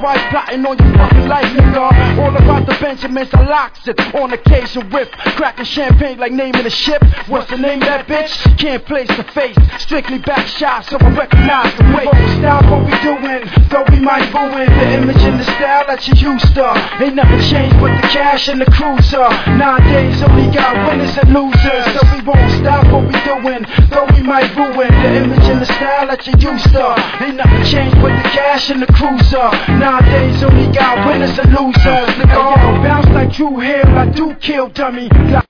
right, plotting on your fucking life, nigga. All about the Benjamins, I locks it. On occasion, whip, cracking champagne like naming a ship. What's the name of that bitch? Can't place the face, strictly back shots, so I recognize the way. Won't stop what we doing, though we might ruin the image and the style that you used to. Ain't nothing changed but the cash and the cruiser. Nowadays, only got winners and losers, so we won't stop what we doing, though we might ruin the image and the style that you used to. Ain't nothing changed but the cash and the cruiser. Nowadays, only got winners and losers. Nigga, bounce like Drew Hill, I do kill dummy.